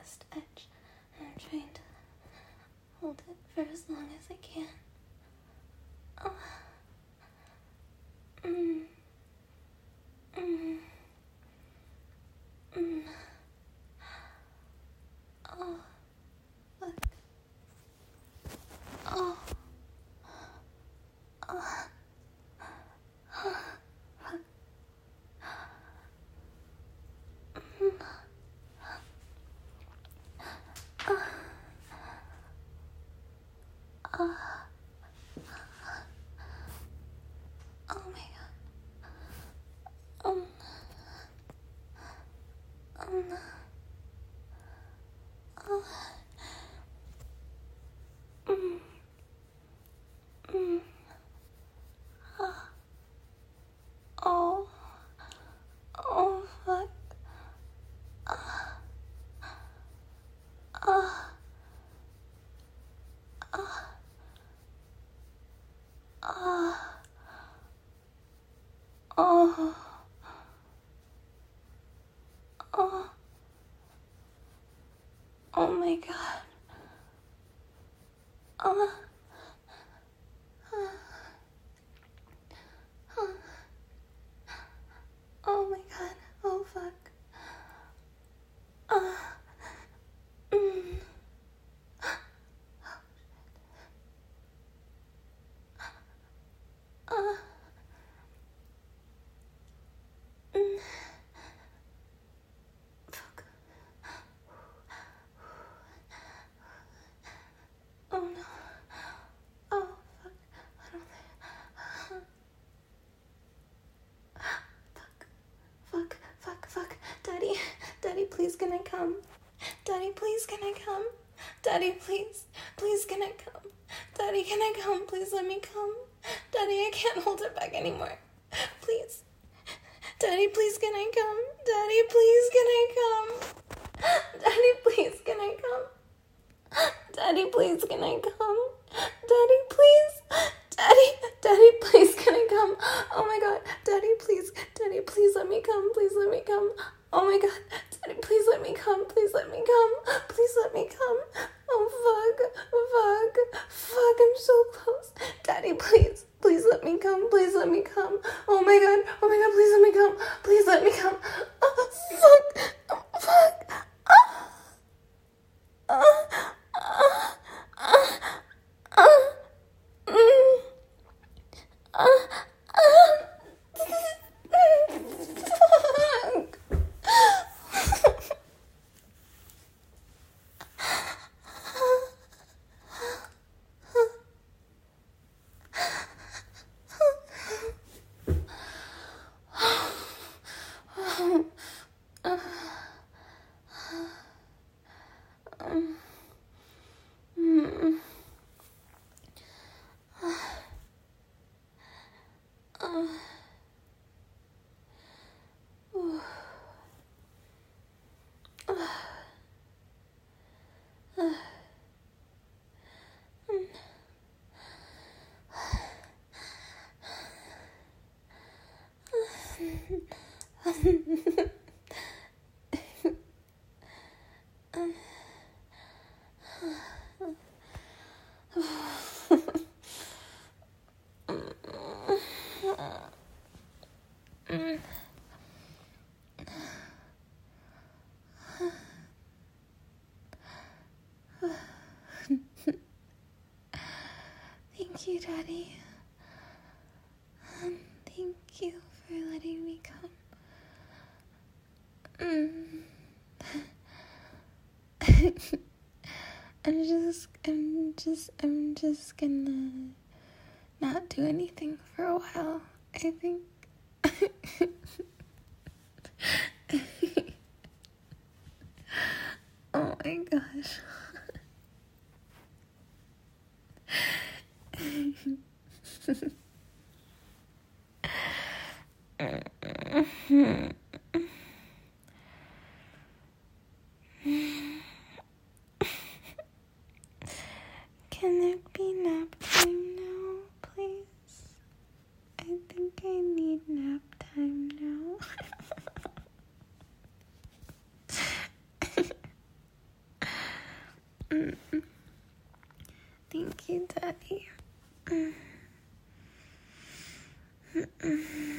last edge, and I'm trying to hold it for as long as I can. Oh my God. Oh my God. Oh fuck. Daddy, please can I come? Daddy, please can I come? Daddy, please can I come? Daddy, can I come? Please let me come. Daddy, I can't hold it back anymore. Please. Daddy, please can I come? Daddy, please can I come? Daddy, please can I come? Daddy, please can I come? Daddy, please. Daddy, please can I come? Oh my God. Daddy, please let me come. Please let me come. Oh my God. Daddy, please let me come. Please let me come. Please let me come. Oh fuck, I'm so close. Daddy, please let me come. Please let me come. Oh my God, please let me come. Please let me come. Oh fuck. Thank you, Daddy. Thank you for letting me come. I'm just gonna not do anything for a while, I think. Oh my gosh. Can it be nap time now, please? I think I need nap time now. Thank you, Daddy.